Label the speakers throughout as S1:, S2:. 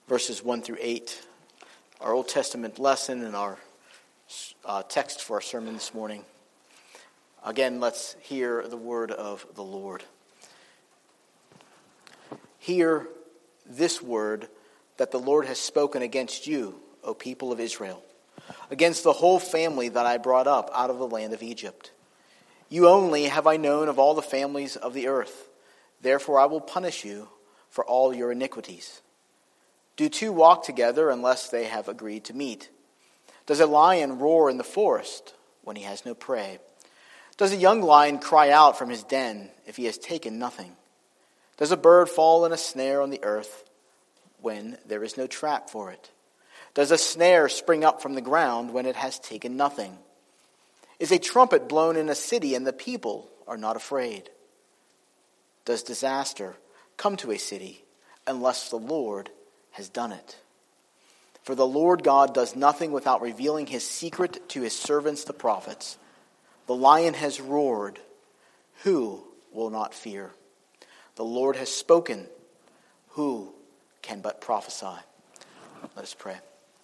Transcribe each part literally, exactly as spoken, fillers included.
S1: verses one through eight, our Old Testament lesson and our uh, text for our sermon this morning. Again, let's hear the word of the Lord. Hear this word that the Lord has spoken against you, O people of Israel, against the whole family that I brought up out of the land of Egypt. You only have I known of all the families of the earth. Therefore I will punish you for all your iniquities. Do two walk together unless they have agreed to meet? Does a lion roar in the forest when he has no prey? Does a young lion cry out from his den if he has taken nothing? Does a bird fall in a snare on the earth when there is no trap for it? Does a snare spring up from the ground when it has taken nothing? Is a trumpet blown in a city and the people are not afraid? Does disaster come to a city unless the Lord has done it? For the Lord God does nothing without revealing his secret to his servants the prophets. The lion has roared. Who will not fear? The Lord has spoken. Who can but prophesy? Let us pray.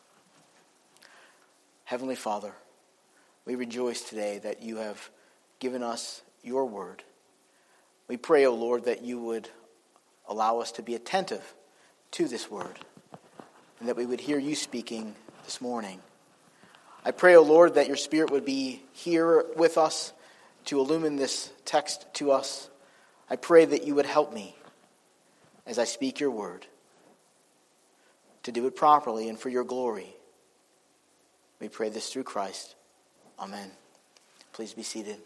S1: Heavenly Father, we rejoice today that you have given us your word. We pray, O Lord, that you would allow us to be attentive to this word and that we would hear you speaking this morning. I pray, O Lord, that your Spirit would be here with us to illumine this text to us. I pray that you would help me as I speak your word to do it properly and for your glory. We pray this through Christ. Amen. Please be seated.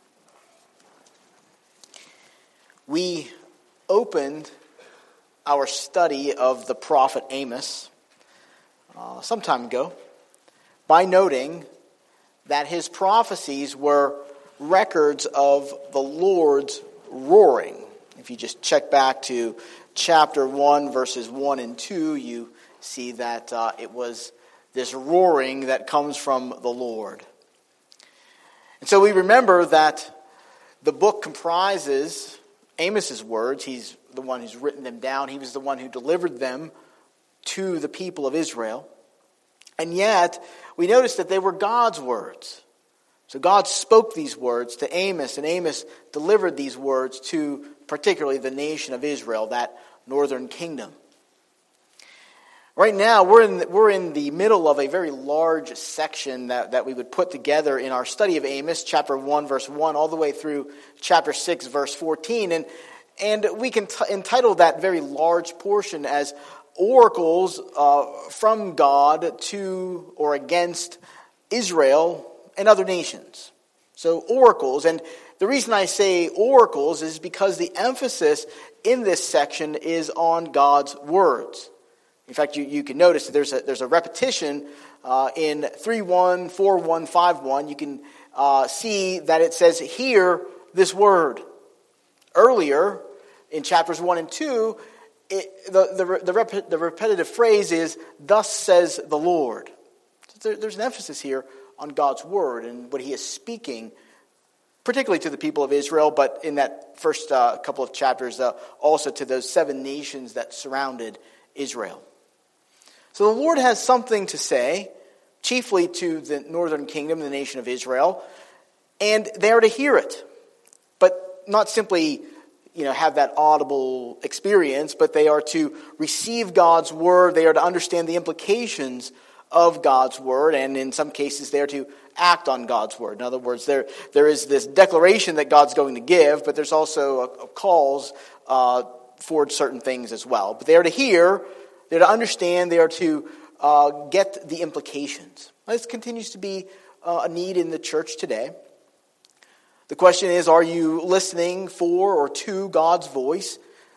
S1: We opened our study of the prophet Amos uh, some time ago by noting that his prophecies were records of the Lord's roaring. If you just check back to chapter one, verses one and two, you see that uh, it was this roaring that comes from the Lord. And so we remember that the book comprises Amos's words. He's the one who's written them down. He was the one who delivered them to the people of Israel. And yet, we notice that they were God's words. So God spoke these words to Amos, and Amos delivered these words to particularly the nation of Israel, that northern kingdom. Right now, we're in the, we're in the middle of a very large section that, that we would put together in our study of Amos, chapter one, verse one, all the way through chapter six, verse fourteen. And, and we can t- entitle that very large portion as oracles uh, from God to or against Israel and other nations. So oracles. And the reason I say oracles is because the emphasis in this section is on God's words. In fact, you, you can notice that there's a, there's a repetition uh, in three one, four one, five one. You can uh, see that it says, hear this word. Earlier, in chapters one and two, it, the, the, the, rep, the repetitive phrase is, thus says the Lord. So there, there's an emphasis here on God's word and what he is speaking, particularly to the people of Israel, but in that first uh, couple of chapters, uh, also to those seven nations that surrounded Israel. So the Lord has something to say, chiefly to the northern kingdom, the nation of Israel, and they are to hear it. But not simply, you know, have that audible experience, but they are to receive God's word. They are to understand the implications of God's word, and in some cases they are to act on God's word. In other words, there there is this declaration that God's going to give, but there's also a, a calls uh, for certain things as well. But they are to hear, they are to understand, they are to uh, get the implications. This continues to be uh, a need in the church today. The question is, are you listening for or to God's voice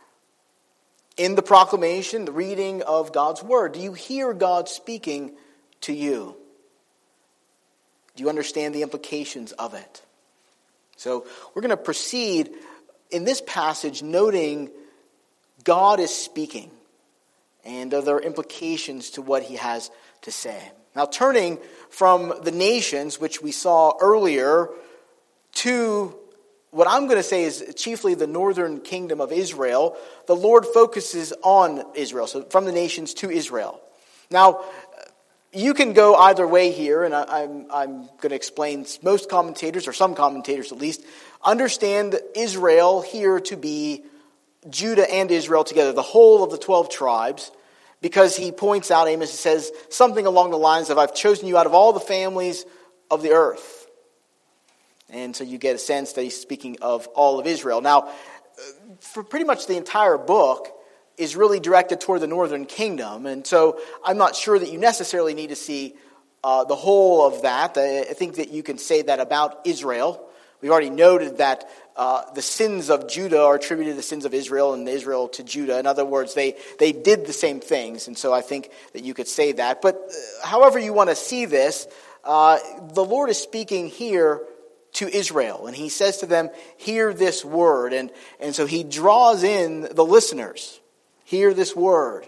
S1: in the proclamation, the reading of God's word? Do you hear God speaking to you? Do you understand the implications of it? So we're going to proceed in this passage noting God is speaking and there are implications to what he has to say. Now, turning from the nations, which we saw earlier, to what I'm going to say is chiefly the northern kingdom of Israel, the Lord focuses on Israel, so from the nations to Israel. Now, you can go either way here, and I, I'm, I'm going to explain. Most commentators, or some commentators at least, understand Israel here to be Judah and Israel together, the whole of the twelve tribes, because he points out, Amos says something along the lines of, I've chosen you out of all the families of the earth. And so you get a sense that he's speaking of all of Israel. Now, for pretty much the entire book is really directed toward the northern kingdom. And so I'm not sure that you necessarily need to see uh, the whole of that. I think that you can say that about Israel. We've already noted that uh, the sins of Judah are attributed to the sins of Israel and Israel to Judah. In other words, they, they did the same things. And so I think that you could say that. But uh, however you want to see this, uh, the Lord is speaking here to Israel. And he says to them, hear this word. And, and so he draws in the listeners. Hear this word.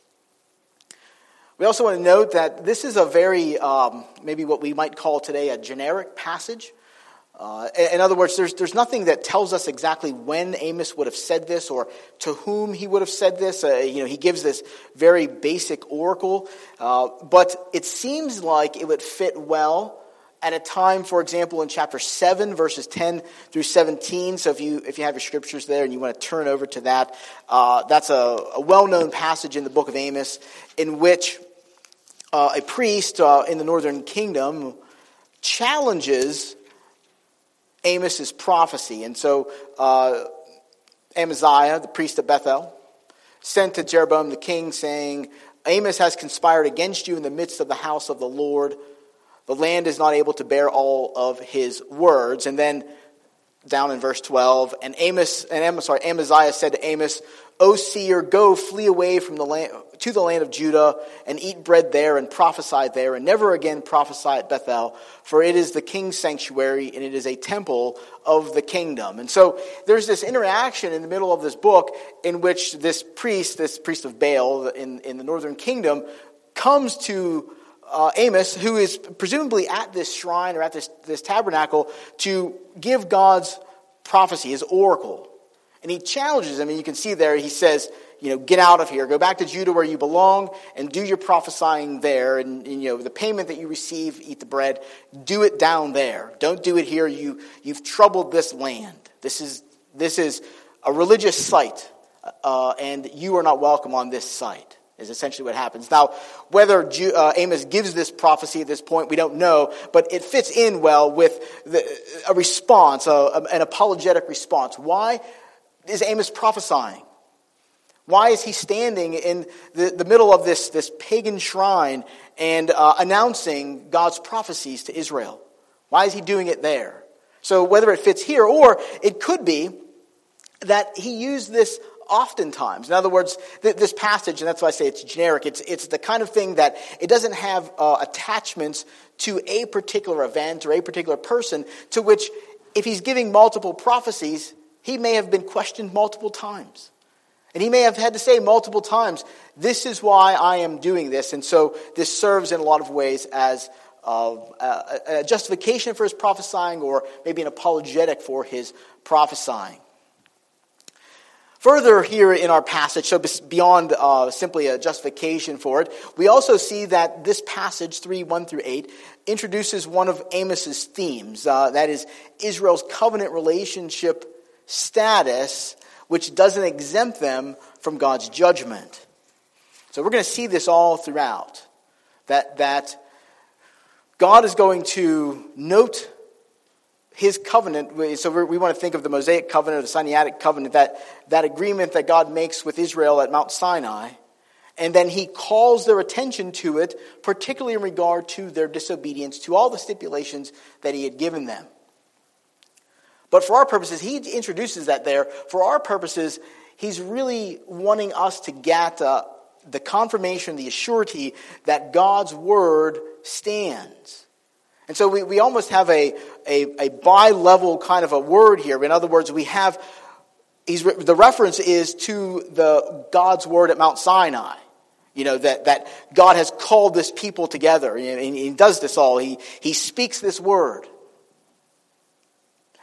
S1: We also want to note that this is a very, um, maybe what we might call today a generic passage. Uh, in other words, there's there's nothing that tells us exactly when Amos would have said this or to whom he would have said this. Uh, you know, he gives this very basic oracle, uh, but it seems like it would fit well at a time, for example, in chapter seven, verses ten through seventeen. So if you if you have your scriptures there and you want to turn over to that, uh, that's a, a well-known passage in the book of Amos in which uh, a priest uh, in the northern kingdom challenges Amos's prophecy. And so uh, Amaziah, the priest of Bethel, sent to Jeroboam the king saying, Amos has conspired against you in the midst of the house of the Lord. The land is not able to bear all of his words. And then down in verse twelve, and Amos and Amos, sorry, Amaziah said to Amos, O seer, go flee away from the land to the land of Judah and eat bread there and prophesy there and never again prophesy at Bethel, for it is the king's sanctuary and it is a temple of the kingdom. And so there's this interaction in the middle of this book in which this priest, this priest of Baal in, in the northern kingdom, comes to Uh, Amos, who is presumably at this shrine or at this, this tabernacle to give God's prophecy, his oracle. And he challenges him, and you can see there, he says, you know, get out of here, go back to Judah where you belong, and do your prophesying there. And, and you know, the payment that you receive, eat the bread, do it down there. Don't do it here. You, you've troubled this land. This is, this is a religious site, uh, and you are not welcome on this site. Is essentially what happens. Now, whether Ju- uh, Amos gives this prophecy at this point, we don't know, but it fits in well with the, a response, a, an apologetic response. Why is Amos prophesying? Why is he standing in the, the middle of this, this pagan shrine and uh, announcing God's prophecies to Israel? Why is he doing it there? So whether it fits here, or it could be that he used this oftentimes. In other words, th- this passage, and that's why I say it's generic, it's it's the kind of thing that it doesn't have uh, attachments to a particular event or a particular person, to which if he's giving multiple prophecies, he may have been questioned multiple times. And he may have had to say multiple times, this is why I am doing this. And so this serves in a lot of ways as uh, a, a justification for his prophesying, or maybe an apologetic for his prophesying. Further here in our passage, so beyond uh, simply a justification for it, we also see that this passage, three, one through eight, introduces one of Amos's themes. Uh, that is Israel's covenant relationship status, which doesn't exempt them from God's judgment. So we're going to see this all throughout. That, that God is going to note his covenant. So we want to think of the Mosaic covenant, the Sinaitic covenant, that, that agreement that God makes with Israel at Mount Sinai. And then he calls their attention to it, particularly in regard to their disobedience to all the stipulations that he had given them. But for our purposes, he introduces that there. For our purposes, he's really wanting us to get uh, the confirmation, the assurity that God's word stands. And so we, we almost have a, a, a bi-level kind of a word here. In other words, we have, he's, the reference is to the God's word at Mount Sinai. You know, that, that God has called this people together. And he does this all. He, he speaks this word.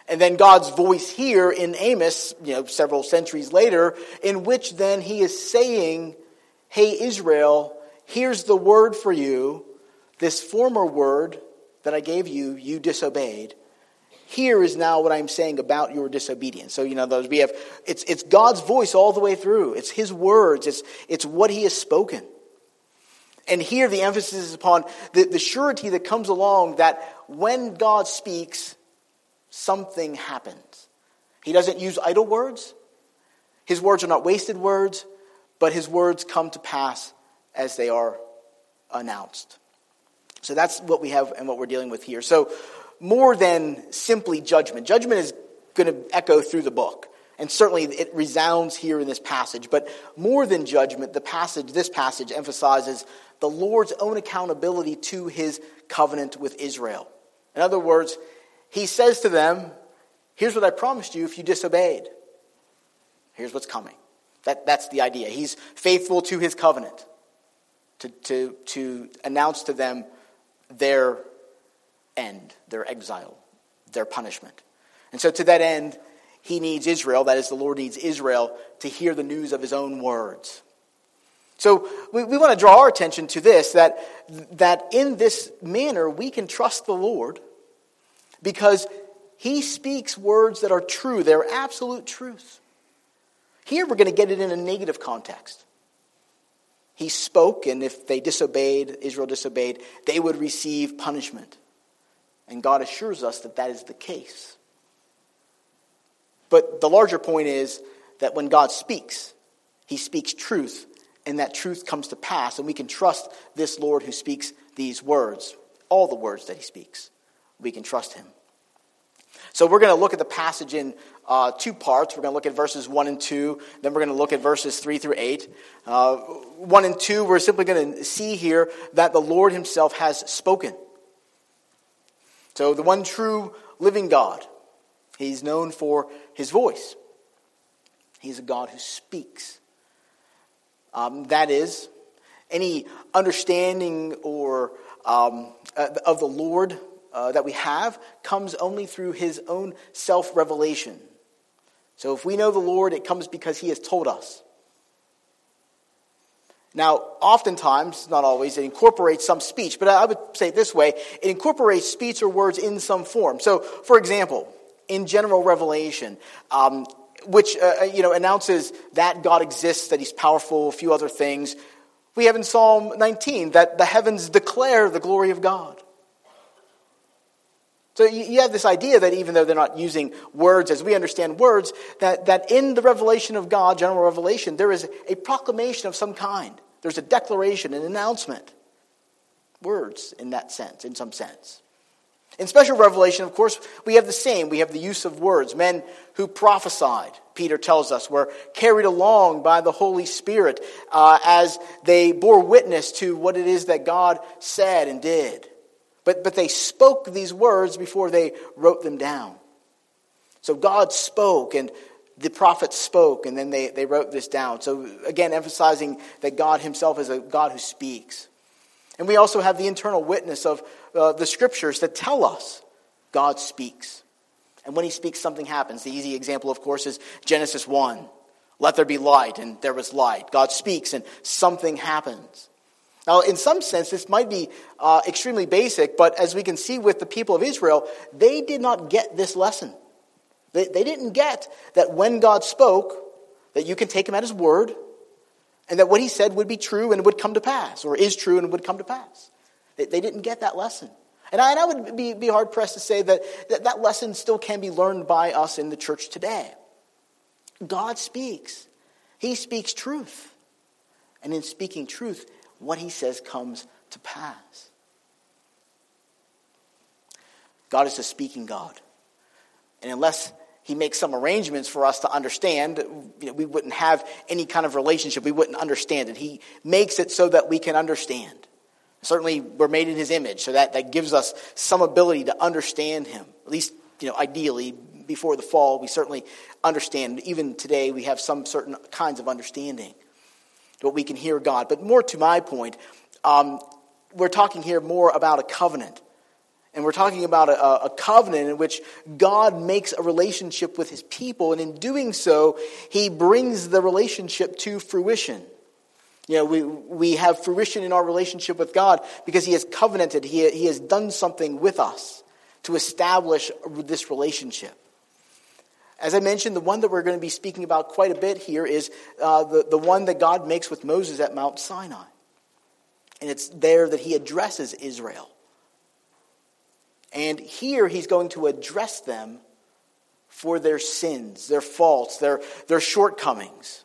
S1: And then God's voice here in Amos, you know, several centuries later, in which then he is saying, hey, Israel, here's the word for you. This former word that I gave you, you disobeyed. Here is now what I'm saying about your disobedience. So, you know, those we have, it's it's God's voice all the way through. It's his words. It's, it's what he has spoken. And here the emphasis is upon the, the surety that comes along that when God speaks, something happens. He doesn't use idle words. His words are not wasted words, but his words come to pass as they are announced. So that's what we have and what we're dealing with here. So more than simply judgment. Judgment is going to echo through the book. And certainly it resounds here in this passage. But more than judgment, the passage, this passage emphasizes the Lord's own accountability to his covenant with Israel. In other words, he says to them, here's what I promised you if you disobeyed. Here's what's coming. That, that's the idea. He's faithful to his covenant to, to, to announce to them their end, their exile, their punishment. And so to that end, he needs Israel, that is, the Lord needs Israel, to hear the news of his own words. So we, we want to draw our attention to this, that, that in this manner we can trust the Lord because he speaks words that are true. They're absolute truth. Here we're going to get it in a negative context. He spoke, and if they disobeyed, Israel disobeyed, they would receive punishment. And God assures us that that is the case. But the larger point is that when God speaks, he speaks truth, and that truth comes to pass, and we can trust this Lord who speaks these words, all the words that he speaks. We can trust him. So we're going to look at the passage in uh, two parts. We're going to look at verses one and two. Then we're going to look at verses three through eight. Uh, one and two, we're simply going to see here that the Lord himself has spoken. So the one true living God, he's known for his voice. He's a God who speaks. Um, that is, any understanding or um, uh, of the Lord uh, that we have comes only through his own self-revelation. So if we know the Lord, it comes because he has told us. Now, oftentimes, not always, it incorporates some speech, but I would say it this way, it incorporates speech or words in some form. So, for example, in general revelation, um, which uh, you know announces that God exists, that he's powerful, a few other things. We have in Psalm nineteen that the heavens declare the glory of God. So you have this idea that even though they're not using words as we understand words, that, that in the revelation of God, general revelation, there is a proclamation of some kind. There's a declaration, an announcement. Words in that sense, in some sense. In special revelation, of course, we have the same. We have the use of words. Men who prophesied, Peter tells us, were carried along by the Holy Spirit uh, as they bore witness to what it is that God said and did. But, but they spoke these words before they wrote them down. So God spoke and the prophets spoke and then they, they wrote this down. So again, emphasizing that God himself is a God who speaks. And we also have the internal witness of uh, the scriptures that tell us God speaks. And when he speaks, something happens. The easy example, of course, is Genesis one. Let there be light, and there was light. God speaks and something happens. Now, in some sense, this might be uh, extremely basic, but as we can see with the people of Israel, they did not get this lesson. They, they didn't get that when God spoke, that you can take him at his word, and that what he said would be true and would come to pass, or is true and would come to pass. They, they didn't get that lesson. And I, and I would be, be hard-pressed to say that, that that lesson still can be learned by us in the church today. God speaks. He speaks truth. And in speaking truth, what he says comes to pass. God is a speaking God. And unless he makes some arrangements for us to understand, you know, we wouldn't have any kind of relationship. We wouldn't understand it. He makes it so that we can understand. Certainly, we're made in his image, so that, that gives us some ability to understand him. At least, you know, ideally, before the fall, we certainly understand. Even today, we have some certain kinds of understanding. But we can hear God. But more to my point, um, we're talking here more about a covenant. And we're talking about a, a covenant in which God makes a relationship with his people. And in doing so, he brings the relationship to fruition. You know, we, we have fruition in our relationship with God because he has covenanted. He, he has done something with us to establish this relationship. As I mentioned, the one that we're going to be speaking about quite a bit here is uh, the, the one that God makes with Moses at Mount Sinai. And it's there that he addresses Israel. And here he's going to address them for their sins, their faults, their, their shortcomings.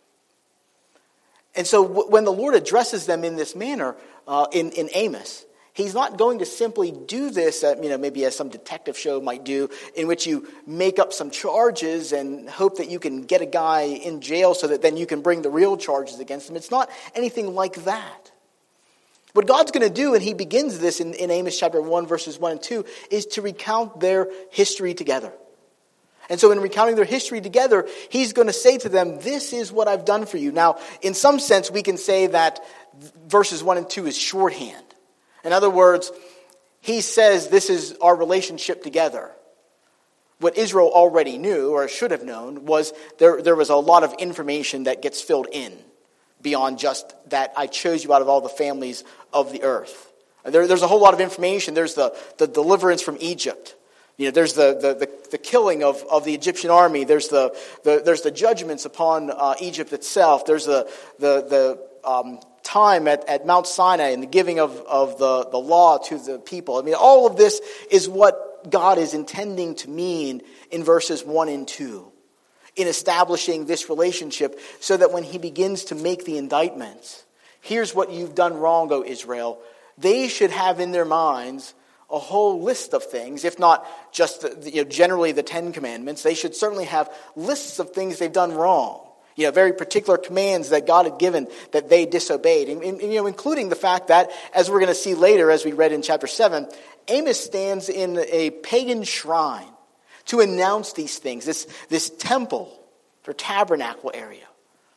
S1: And so w- when the Lord addresses them in this manner, uh, in, in Amos, he's not going to simply do this, at, you know, maybe as some detective show might do, in which you make up some charges and hope that you can get a guy in jail so that then you can bring the real charges against him. It's not anything like that. What God's going to do, and he begins this in, in Amos chapter one, verses one and two, is to recount their history together. And so in recounting their history together, he's going to say to them, this is what I've done for you. Now, in some sense, we can say that verses one and two is shorthand. In other words, he says this is our relationship together. What Israel already knew, or should have known, was there, there was a lot of information that gets filled in beyond just that I chose you out of all the families of the earth. There, there's a whole lot of information. There's the, the deliverance from Egypt. You know, there's the, the, the, the killing of, of the Egyptian army. There's the, the there's the judgments upon uh, Egypt itself. There's the the the um, time at, at Mount Sinai and the giving of, of the, the law to the people. I mean, all of this is what God is intending to mean in verses one and two. In establishing this relationship so that when he begins to make the indictments, here's what you've done wrong, O Israel, they should have in their minds a whole list of things, if not just the, you know, generally the Ten Commandments. They should certainly have lists of things they've done wrong. You know, very particular commands that God had given that they disobeyed. And, and, you know, including the fact that, as we're going to see later, as we read in chapter seven, Amos stands in a pagan shrine to announce these things, this, this temple or tabernacle area,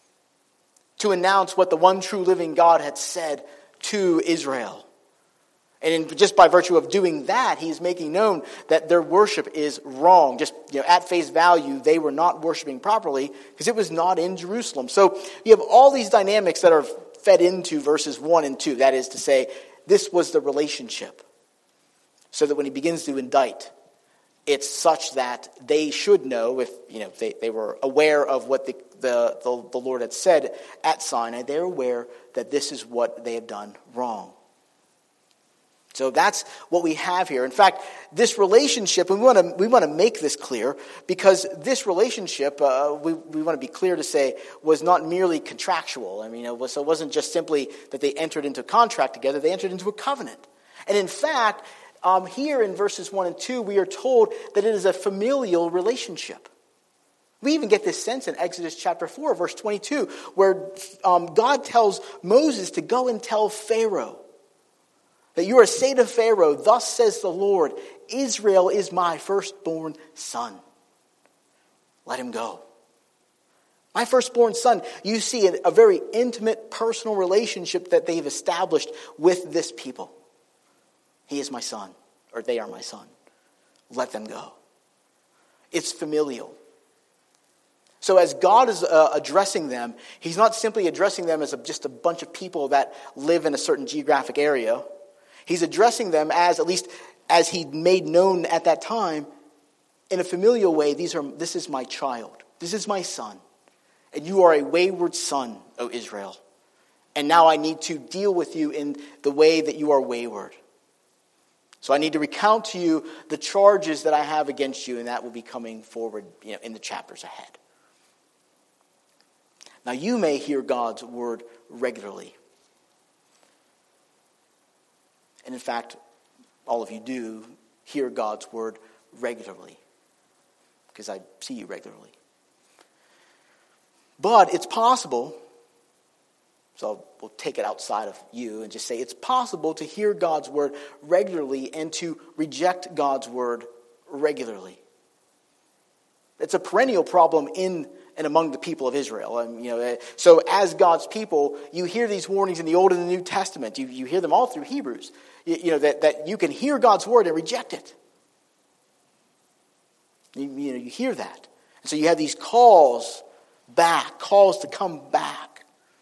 S1: to announce what the one true living God had said to Israel. And in, just by virtue of doing that, he's making known that their worship is wrong. Just, you know, at face value, they were not worshiping properly because it was not in Jerusalem. So you have all these dynamics that are fed into verses one and two. That is to say, this was the relationship. So that when he begins to indict, it's such that they should know, if you know they, they were aware of what the, the, the, the Lord had said at Sinai, they're aware that this is what they have done wrong. So that's what we have here. In fact, this relationship, and we want to we want to make this clear, because this relationship, uh, we, we want to be clear to say, was not merely contractual. I mean, it, was, it wasn't just simply that they entered into a contract together, they entered into a covenant. And in fact, Um, here in verses one and two, we are told that it is a familial relationship. We even get this sense in Exodus chapter four, verse twenty-two, where um, God tells Moses to go and tell Pharaoh that you are to say to Pharaoh, thus says the Lord, Israel is my firstborn son. Let him go. My firstborn son. You see a, a very intimate, personal relationship that they've established with this people. He is my son, or they are my son. Let them go. It's familial. So as God is uh, addressing them, he's not simply addressing them as a, just a bunch of people that live in a certain geographic area. He's addressing them as, at least as he made known at that time, in a familial way. These are. This is my child. This is my son. And you are a wayward son, O Israel. And now I need to deal with you in the way that you are wayward. So I need to recount to you the charges that I have against you, and that will be coming forward, you know, in the chapters ahead. Now you may hear God's word regularly. And in fact, all of you do hear God's word regularly, because I see you regularly. But it's possible, so we'll take it outside of you and just say it's possible to hear God's word regularly and to reject God's word regularly. It's a perennial problem in and among the people of Israel. And, you know, so as God's people, you hear these warnings in the Old and the New Testament. You, you hear them all through Hebrews. You, you know, that, that you can hear God's word and reject it. You, you know, you hear that. And so you have these calls back, calls to come back.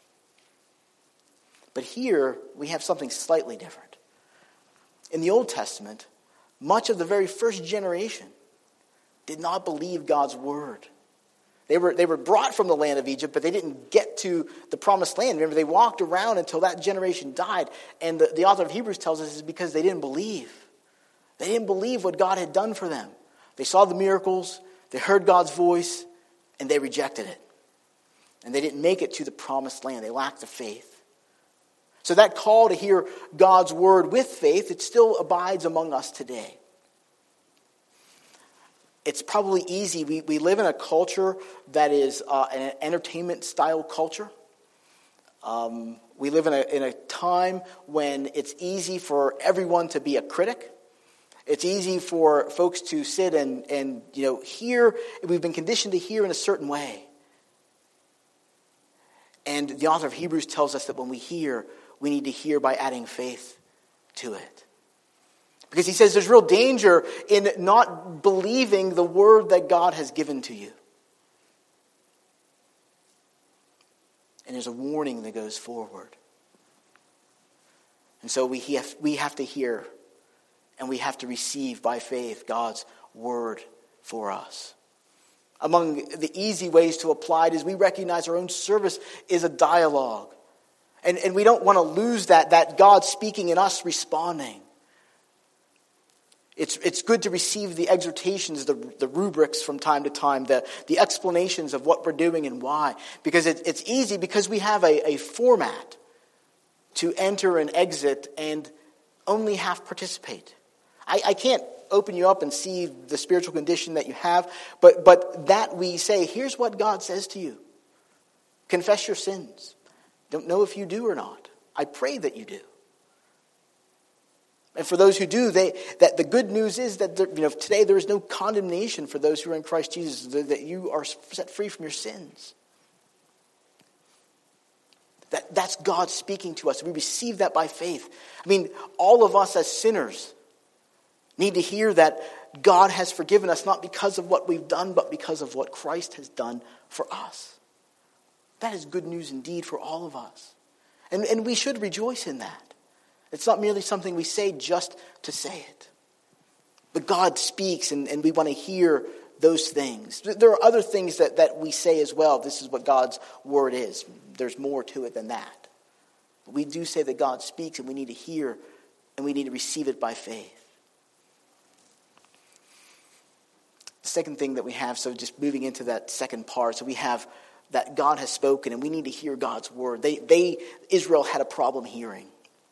S1: But here, we have something slightly different. In the Old Testament, much of the very first generation did not believe God's word. They were, they were brought from the land of Egypt, but they didn't get to the promised land. Remember, they walked around until that generation died. And the, the author of Hebrews tells us it's because they didn't believe. They didn't believe what God had done for them. They saw the miracles, they heard God's voice, and they rejected it. And they didn't make it to the promised land. They lacked the faith. So that call to hear God's word with faith, it still abides among us today. It's probably easy. We, we live in a culture that is uh, an entertainment-style culture. Um, we live in a, in a time when it's easy for everyone to be a critic. It's easy for folks to sit and, and you know, hear. We've been conditioned to hear in a certain way. And the author of Hebrews tells us that when we hear, we need to hear by adding faith to it. Because he says there's real danger in not believing the word that God has given to you. And there's a warning that goes forward. And so we have, we have to hear and we have to receive by faith God's word for us. Among the easy ways to apply it is we recognize our own service is a dialogue. And, and we don't want to lose that, that God speaking and us responding. It's it's good to receive the exhortations, the, the rubrics from time to time, the, the explanations of what we're doing and why. Because it, it's easy because we have a, a format to enter and exit and only half participate. I, I can't open you up and see the spiritual condition that you have, but, but that we say, here's what God says to you. Confess your sins. Don't know if you do or not. I pray that you do. And for those who do, they that the good news is that there, you know today there is no condemnation for those who are in Christ Jesus, that you are set free from your sins. That, that's God speaking to us. We receive that by faith. I mean, all of us as sinners need to hear that God has forgiven us not because of what we've done, but because of what Christ has done for us. That is good news indeed for all of us. And, and we should rejoice in that. It's not merely something we say just to say it. But God speaks and, and we want to hear those things. There are other things that, that we say as well. This is what God's word is. There's more to it than that. But we do say that God speaks and we need to hear and we need to receive it by faith. The second thing that we have, so just moving into that second part, so we have that God has spoken and we need to hear God's word. They, they Israel had a problem hearing.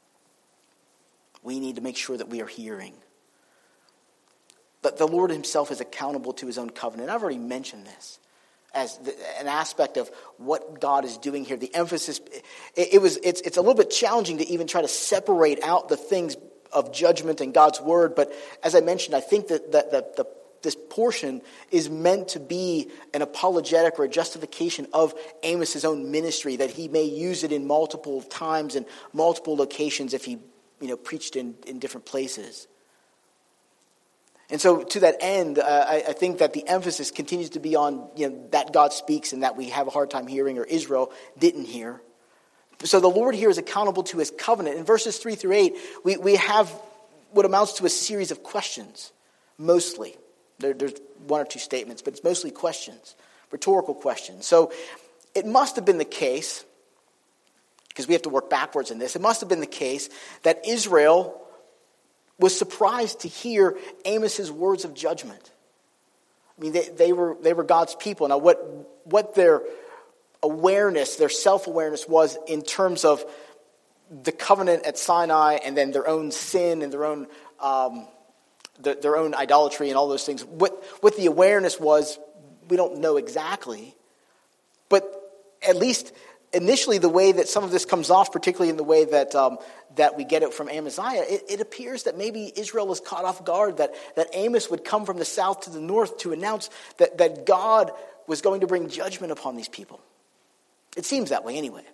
S1: We need to make sure that we are hearing. But the Lord himself is accountable to his own covenant. I've already mentioned this as the, an aspect of what God is doing here. The emphasis, it, it was, it's, it's a little bit challenging to even try to separate out the things of judgment and God's word. But as I mentioned, I think that, that, that the, this portion is meant to be an apologetic or a justification of Amos' own ministry, that he may use it in multiple times and multiple locations if he you know, preached in, in different places. And so to that end, uh, I, I think that the emphasis continues to be on, you know, that God speaks and that we have a hard time hearing, or Israel didn't hear. So the Lord here is accountable to his covenant. In verses three through eight, we, we have what amounts to a series of questions, mostly. There, there's one or two statements, but it's mostly questions, rhetorical questions. So it must have been the case, because we have to work backwards in this, it must have been the case that Israel was surprised to hear Amos' words of judgment. I mean, they, they were they were God's people. Now, what what their awareness, their self-awareness was in terms of the covenant at Sinai, and then their own sin and their own um, the, their own idolatry and all those things. What what the awareness was, we don't know exactly, but at least initially, the way that some of this comes off, particularly in the way that um, that we get it from Amaziah, it, it appears that maybe Israel was caught off guard, that, that Amos would come from the south to the north to announce that, that God was going to bring judgment upon these people. It seems that way anyway.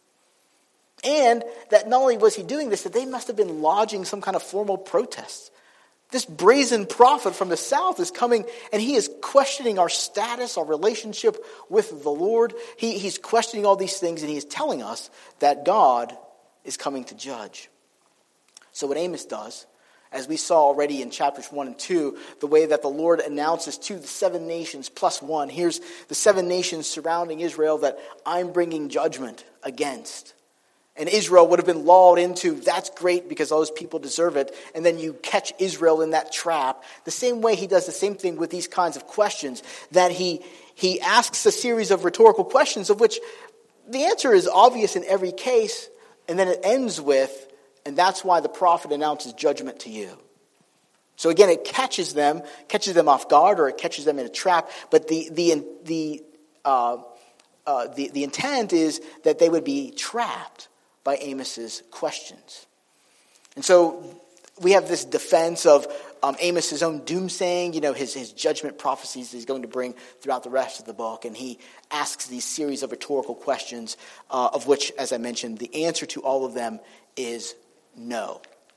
S1: And that not only was he doing this, that they must have been lodging some kind of formal protest. This brazen prophet from the south is coming and he is questioning our status, our relationship with the Lord. He, he's questioning all these things and he is telling us that God is coming to judge. So what Amos does, as we saw already in chapters one and two, the way that the Lord announces to the seven nations plus one, here's the seven nations surrounding Israel that I'm bringing judgment against. And Israel would have been lulled into, that's great because those people deserve it. And then you catch Israel in that trap. The same way he does the same thing with these kinds of questions, that he, he asks a series of rhetorical questions of which the answer is obvious in every case. And then it ends with, and that's why the prophet announces judgment to you. So again, it catches them, catches them off guard, or it catches them in a trap. But the the the uh, uh, the, the intent is that they would be trapped by Amos's questions. And so we have this defense of um, Amos's own doomsaying, you know, his, his judgment prophecies that he's going to bring throughout the rest of the book. And he asks these series of rhetorical questions, uh, of which, as I mentioned, the answer to all of them is no.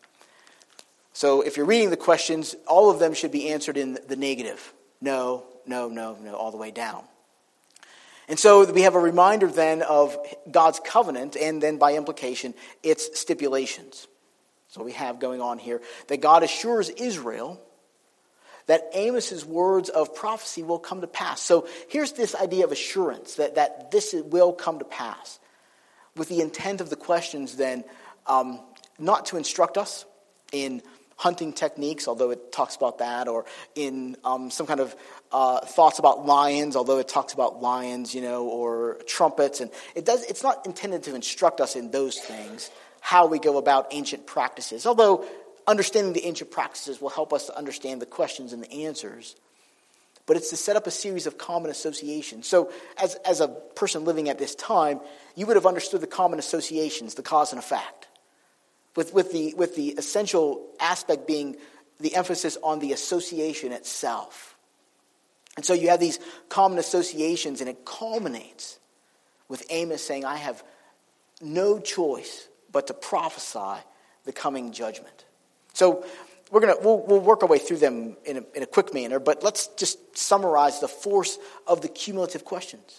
S1: So if you're reading the questions, all of them should be answered in the negative. No, no, no, no, all the way down. And so we have a reminder then of God's covenant and then by implication its stipulations. So we have going on here that God assures Israel that Amos's words of prophecy will come to pass. So here's this idea of assurance that, that this will come to pass. With the intent of the questions then, um, not to instruct us in hunting techniques, although it talks about that, or in um, some kind of uh, thoughts about lions, although it talks about lions, you know, or trumpets. And it does. It's not intended to instruct us in those things, how we go about ancient practices. Although understanding the ancient practices will help us to understand the questions and the answers. But it's to set up a series of common associations. So as, as a person living at this time, you would have understood the common associations, the cause and effect. With, with, the, with the essential aspect being the emphasis on the association itself. And so you have these common associations, and it culminates with Amos saying, I have no choice but to prophesy the coming judgment. So we're gonna we'll, we'll work our way through them in a, in a quick manner, but let's just summarize the force of the cumulative questions.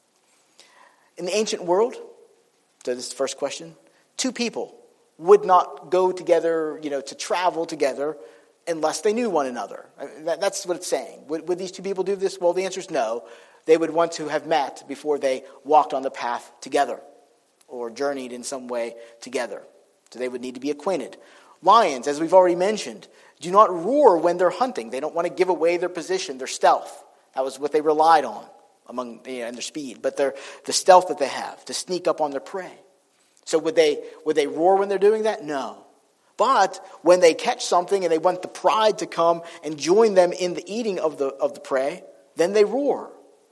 S1: In the ancient world, so this is the first question, two people would not go together, you know, to travel together unless they knew one another. I mean, that, that's what it's saying. Would, would these two people do this? Well, the answer is no. They would want to have met before they walked on the path together or journeyed in some way together. So they would need to be acquainted. Lions, as we've already mentioned, do not roar when they're hunting. They don't want to give away their position, their stealth. That was what they relied on among you know, and their speed, but their the stealth that they have to sneak up on their prey. So would they would they roar when they're doing that? No. But when they catch something and they want the pride to come and join them in the eating of the of the prey, then they roar.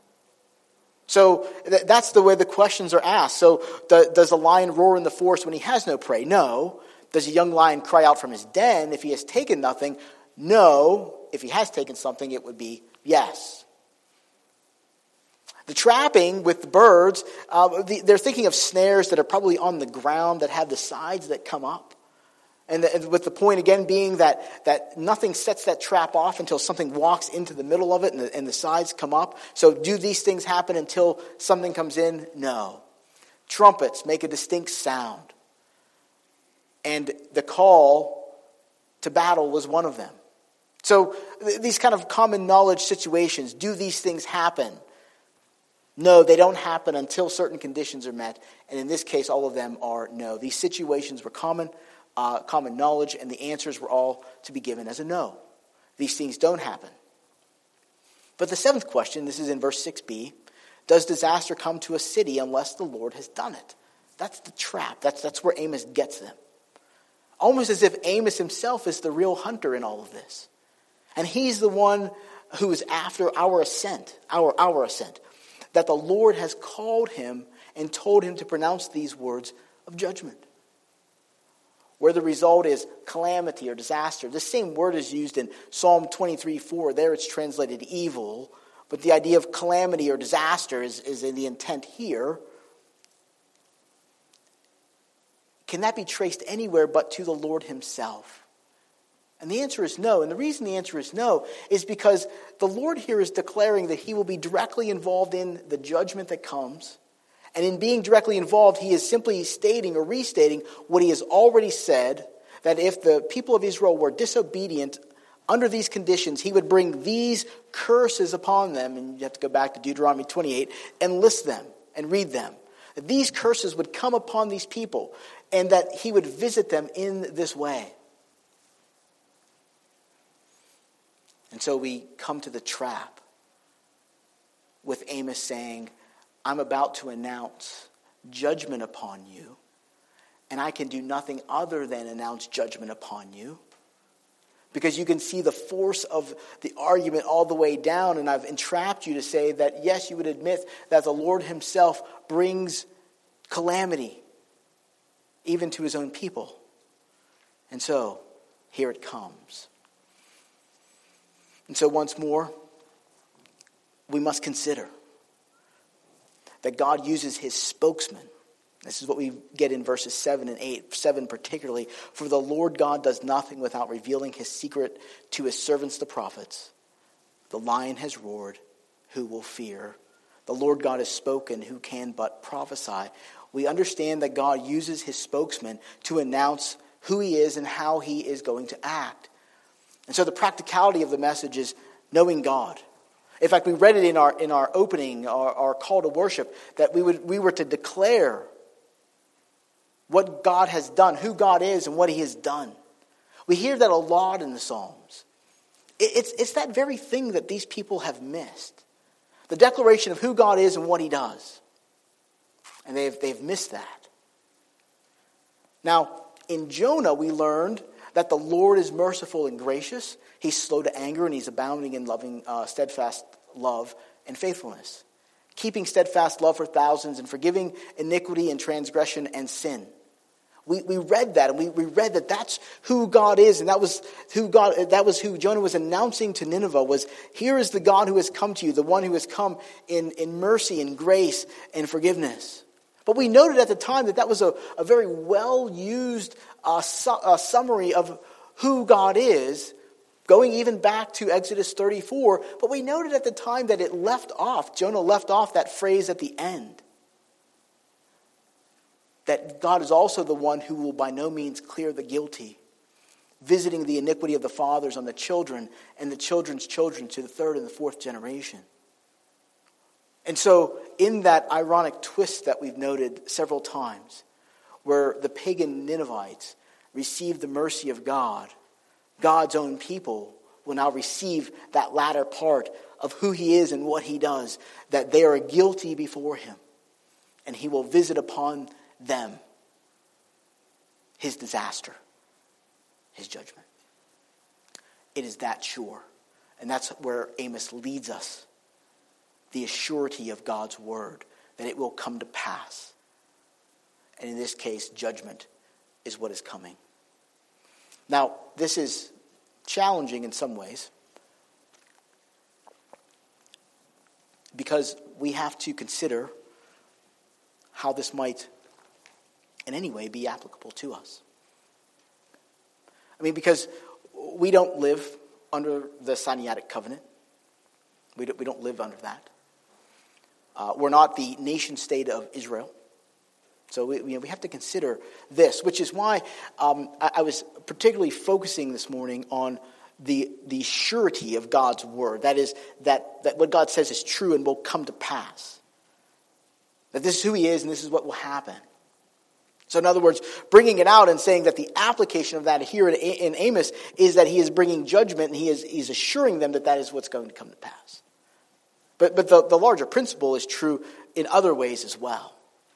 S1: So th- that's the way the questions are asked. So do, does a lion roar in the forest when he has no prey? No. Does a young lion cry out from his den if he has taken nothing? No. If he has taken something, it would be yes. The trapping with the birds, uh, the, they're thinking of snares that are probably on the ground that have the sides that come up. And, the, and with the point again being that, that nothing sets that trap off until something walks into the middle of it and the, and the sides come up. So do these things happen until something comes in? No. Trumpets make a distinct sound. And the call to battle was one of them. So th- these kind of common knowledge situations, do these things happen? No, they don't happen until certain conditions are met. And in this case, all of them are no. These situations were common, uh, common knowledge, and the answers were all to be given as a no. These things don't happen. But the seventh question, this is in verse six b, does disaster come to a city unless the Lord has done it? That's the trap. That's, that's where Amos gets them. Almost as if Amos himself is the real hunter in all of this. And he's the one who is after our ascent, our, our ascent. That the Lord has called him and told him to pronounce these words of judgment. Where the result is calamity or disaster. The same word is used in Psalm twenty-three four. There it's translated evil. but the idea of calamity or disaster is, is in the intent here. Can that be traced anywhere but to the Lord himself? And the answer is no. And the reason the answer is no is because the Lord here is declaring that he will be directly involved in the judgment that comes. And in being directly involved, he is simply stating or restating what he has already said, that if the people of Israel were disobedient under these conditions, he would bring these curses upon them. And you have to go back to Deuteronomy twenty-eight and list them and read them. That these curses would come upon these people and that he would visit them in this way. And so we come to the trap with Amos saying, I'm about to announce judgment upon you, and I can do nothing other than announce judgment upon you. Because you can see the force of the argument all the way down, and I've entrapped you to say that, yes, you would admit that the Lord himself brings calamity, even to his own people. And so, here it comes. And so once more, we must consider that God uses his spokesman. This is what we get in verses seven and eight, seven particularly. For the Lord God does nothing without revealing his secret to his servants the prophets. The lion has roared, who will fear? The Lord God has spoken, who can but prophesy? We understand that God uses his spokesman to announce who he is and how he is going to act. And so the practicality of the message is knowing God. In fact, we read it in our in our opening, our, our call to worship, that we would we were to declare what God has done, who God is, and what he has done. We hear that a lot in the Psalms. It, it's, it's that very thing that these people have missed. The declaration of who God is and what he does. And they've, they've missed that. Now, in Jonah, we learned that the Lord is merciful and gracious. He's slow to anger, and he's abounding in loving, uh, steadfast love and faithfulness. Keeping steadfast love for thousands and forgiving iniquity and transgression and sin. We we read that, and we, we read that that's who God is, and that was who God that was who Jonah was announcing to Nineveh, was here is the God who has come to you, the one who has come in, in mercy and grace and forgiveness. But we noted at the time that that was a, a very well-used uh, su- uh, summary of who God is, going even back to Exodus thirty-four. But we noted at the time that it left off, Jonah left off that phrase at the end. That God is also the one who will by no means clear the guilty, visiting the iniquity of the fathers on the children and the children's children to the third and the fourth generation. And so in that ironic twist that we've noted several times, where the pagan Ninevites received the mercy of God, God's own people will now receive that latter part of who he is and what he does, that they are guilty before him, and he will visit upon them his disaster, his judgment. It is that sure. And that's where Amos leads us. The assurity of God's word, that it will come to pass. And in this case, judgment is what is coming. Now, this is challenging in some ways, because we have to consider how this might in any way be applicable to us. I mean, because we don't live under the Sinaitic covenant. We don't, we don't live under that. Uh, we're not the nation state of Israel. So we, you know, we have to consider this, which is why um, I, I was particularly focusing this morning on the the surety of God's word. That is, that, that what God says is true and will come to pass. That this is who he is and this is what will happen. So in other words, bringing it out and saying that the application of that here in, in Amos is that he is bringing judgment and he is he's assuring them that that is what's going to come to pass. But but the, the larger principle is true in other ways as well.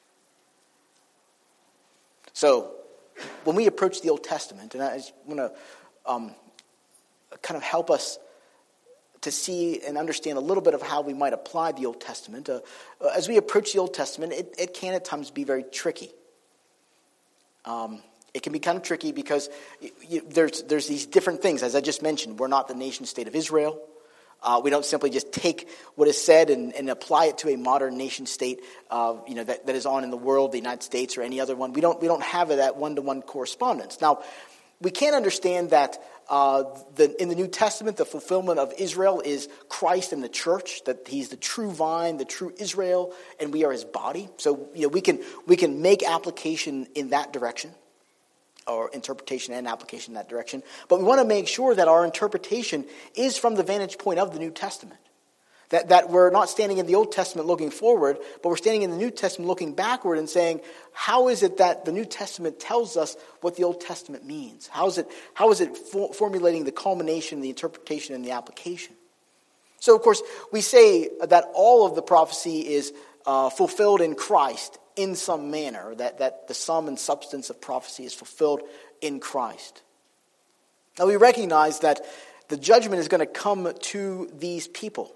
S1: So when we approach the Old Testament, and I just want to um, kind of help us to see and understand a little bit of how we might apply the Old Testament. Uh, as we approach the Old Testament, it, it can at times be very tricky. Um, it can be kind of tricky because you, you, there's there's these different things. As I just mentioned, we're not the nation state of Israel. Uh, we don't simply just take what is said and, and apply it to a modern nation state, uh, you know, that, that is on in the world, the United States or any other one. We don't we don't have that one-to-one correspondence. Now, we can't understand that uh, the, in the New Testament, the fulfillment of Israel is Christ and the church, that he's the true vine, the true Israel, and we are his body. So, you know, we can we can make application in that direction, or interpretation and application in that direction. But we want to make sure that our interpretation is from the vantage point of the New Testament. That, that we're not standing in the Old Testament looking forward, but we're standing in the New Testament looking backward and saying, how is it that the New Testament tells us what the Old Testament means? How is it, how is it for, formulating the culmination, the interpretation, and the application? So, of course, we say that all of the prophecy is uh, fulfilled in Christ in some manner, that, that the sum and substance of prophecy is fulfilled in Christ. Now, we recognize that the judgment is going to come to these people,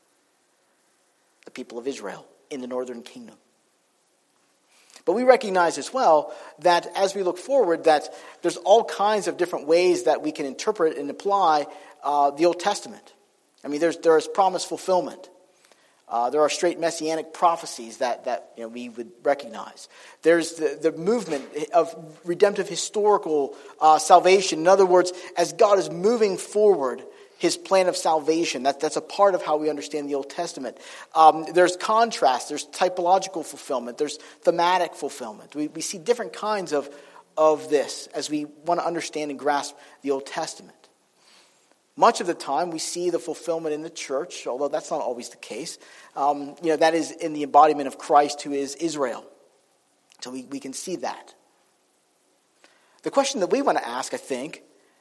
S1: the people of Israel in the northern kingdom. But we recognize as well that as we look forward, that there's all kinds of different ways that we can interpret and apply uh, the Old Testament. I mean, there's there is promise fulfillment. Uh, there are straight messianic prophecies that, that you know, we would recognize. There's the, the movement of redemptive historical uh, salvation. In other words, as God is moving forward his plan of salvation, that, that's a part of how we understand the Old Testament. Um, there's contrast, there's typological fulfillment, there's thematic fulfillment. We, we see different kinds of, of this as we want to understand and grasp the Old Testament. Much of the time, we see the fulfillment in the church, although that's not always the case. Um, you know, that is in the embodiment of Christ, who is Israel. So we, we can see that. The question that we want to ask, I think,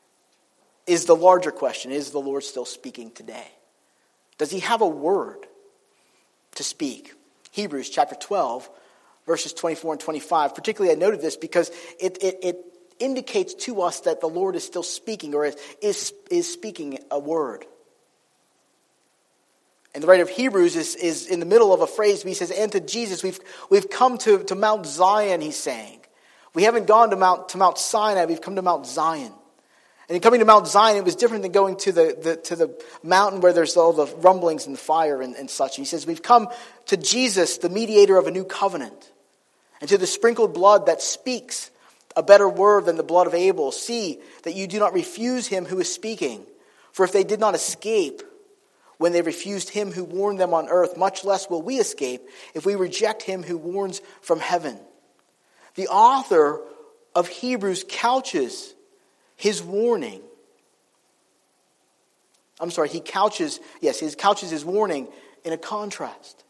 S1: is the larger question. Is the Lord still speaking today? Does he have a word to speak? Hebrews chapter twelve, verses twenty-four and twenty-five. Particularly, I noted this because it it, it indicates to us that the Lord is still speaking, or is, is, is speaking a word. And the writer of Hebrews is, is in the middle of a phrase. He says, and to Jesus, we've, we've come to, to Mount Zion, he's saying. We haven't gone to Mount, to Mount Sinai, we've come to Mount Zion. And in coming to Mount Zion, it was different than going to the, the, to the mountain where there's all the rumblings and the fire and, and such. And he says, we've come to Jesus, the mediator of a new covenant, and to the sprinkled blood that speaks a better word than the blood of Abel. See that you do not refuse him who is speaking. For if they did not escape when they refused him who warned them on earth, much less will we escape if we reject him who warns from heaven. The author of Hebrews couches his warning. I'm sorry, he couches, yes, he couches his warning in a contrast.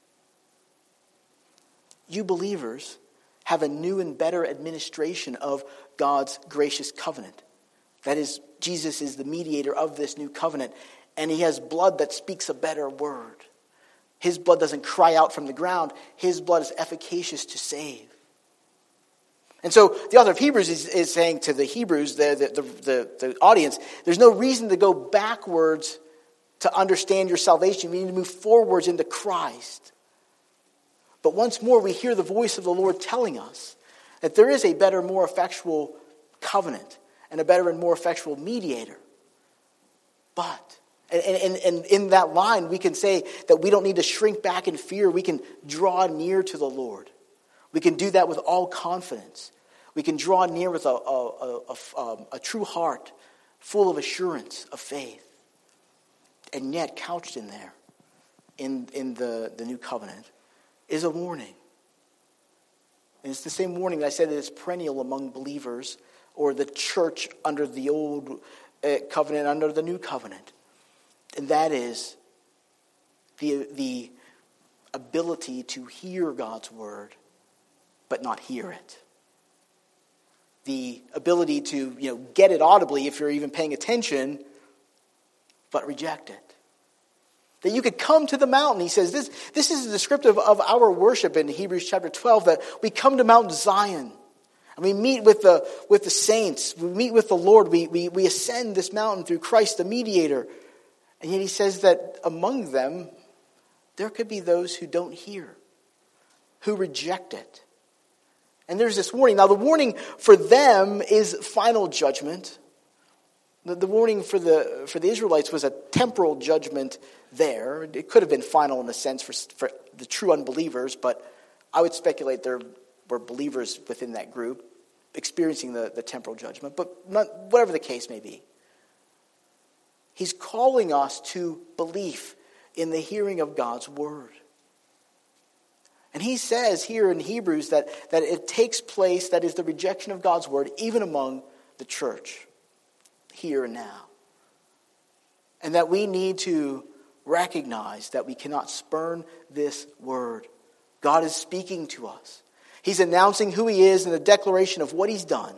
S1: You believers have a new and better administration of God's gracious covenant. That is, Jesus is the mediator of this new covenant, and he has blood that speaks a better word. His blood doesn't cry out from the ground. His blood is efficacious to save. And so the author of Hebrews is, is saying to the Hebrews, the, the, the, the audience, there's no reason to go backwards to understand your salvation. We need to move forwards into Christ. But once more, we hear the voice of the Lord telling us that there is a better, more effectual covenant and a better and more effectual mediator. But, and, and, and in that line, we can say that we don't need to shrink back in fear. We can draw near to the Lord. We can do that with all confidence. We can draw near with a, a, a, a, a true heart, full of assurance of faith. And yet, couched in there, in, in the, the new covenant, is a warning. And it's the same warning that I said that is perennial among believers or the church under the old uh, covenant, under the new covenant. And that is the, the ability to hear God's word, but not hear it. The ability to, you know, get it audibly if you're even paying attention, but reject it. That you could come to the mountain. He says this, this is descriptive of our worship in Hebrews chapter twelve, that we come to Mount Zion. And we meet with the with the saints. We meet with the Lord. We, we, we ascend this mountain through Christ the mediator. And yet he says that among them, there could be those who don't hear, who reject it. And there's this warning. Now the warning for them is final judgment. The, the warning for the for the Israelites was a temporal judgment there. It could have been final in a sense for, for the true unbelievers, but I would speculate there were believers within that group experiencing the, the temporal judgment. But not, whatever the case may be, he's calling us to belief in the hearing of God's word. And he says here in Hebrews that, that it takes place, that is the rejection of God's word, even among the church, here and now. And that we need to recognize that we cannot spurn this word. God is speaking to us. He's announcing who he is in the declaration of what he's done.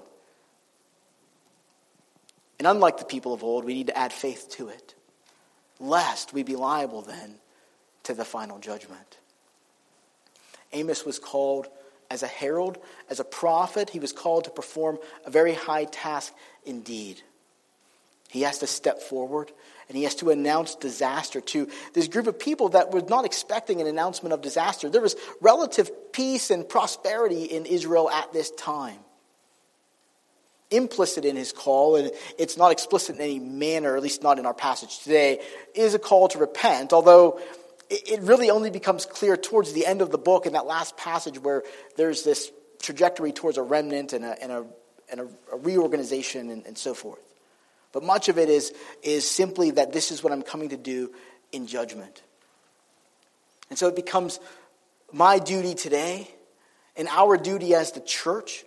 S1: And unlike the people of old, we need to add faith to it, lest we be liable then to the final judgment. Amos was called as a herald, as a prophet. He was called to perform a very high task indeed. He has to step forward and he has to announce disaster to this group of people that were not expecting an announcement of disaster. There was relative peace and prosperity in Israel at this time. Implicit in his call, and it's not explicit in any manner, at least not in our passage today, is a call to repent, although it really only becomes clear towards the end of the book in that last passage where there's this trajectory towards a remnant and a, and a, and a, a reorganization and, and so forth. But much of it is, is simply that this is what I'm coming to do in judgment. And so it becomes my duty today and our duty as the church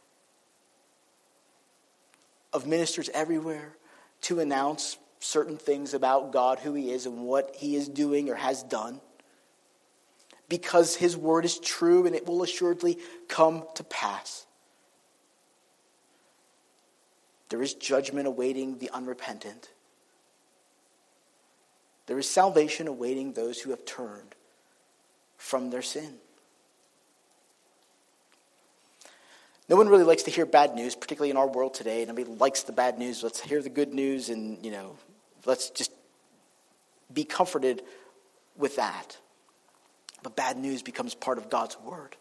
S1: of ministers everywhere to announce certain things about God, who he is and what he is doing or has done, because his word is true and it will assuredly come to pass. There is judgment awaiting the unrepentant. There is salvation awaiting those who have turned from their sin. No one really likes to hear bad news, particularly in our world today. Nobody likes the bad news. Let's hear the good news and, you know, let's just be comforted with that. But bad news becomes part of God's word,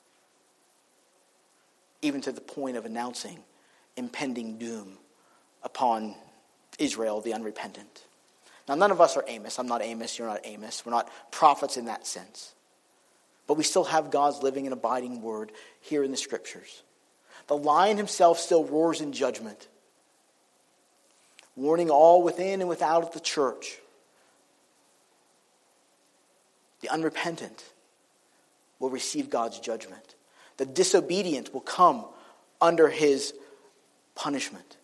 S1: even to the point of announcing impending doom upon Israel, the unrepentant. Now, none of us are Amos. I'm not Amos. You're not Amos. We're not prophets in that sense. But we still have God's living and abiding word here in the scriptures. The lion himself still roars in judgment, warning all within and without of the church. The unrepentant will receive God's judgment. The disobedient will come under his punishment.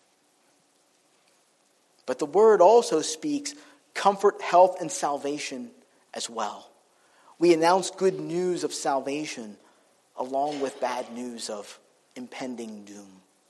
S1: But the word also speaks comfort, health, and salvation as well. We announce good news of salvation along with bad news of impending doom.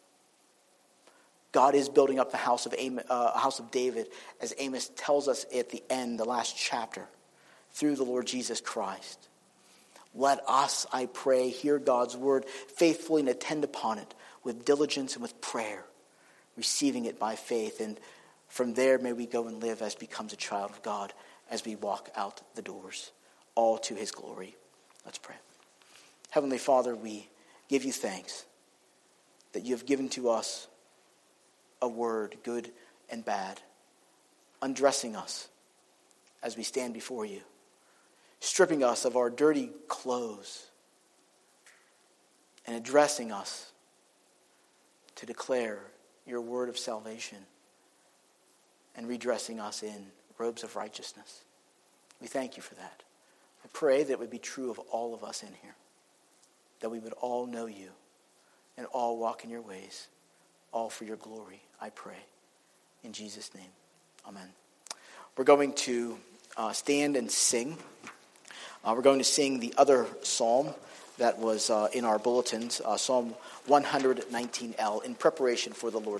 S1: God is building up the house of Amos, uh, house of David, as Amos tells us at the end, the last chapter, through the Lord Jesus Christ. Let us, I pray, hear God's word faithfully and attend upon it with diligence and with prayer, receiving it by faith. And from there, may we go and live as becomes a child of God as we walk out the doors, all to his glory. Let's pray. Heavenly Father, we give you thanks that you have given to us a word, good and bad, undressing us as we stand before you, stripping us of our dirty clothes, and addressing us to declare your word of salvation and redressing us in robes of righteousness. We thank you for that. I pray that it would be true of all of us in here, that we would all know you and all walk in your ways, all for your glory, I pray. In Jesus' name, amen. We're going to uh, stand and sing. Uh, we're going to sing the other psalm that was uh, in our bulletins, uh, Psalm one nineteen L, in preparation for the Lord's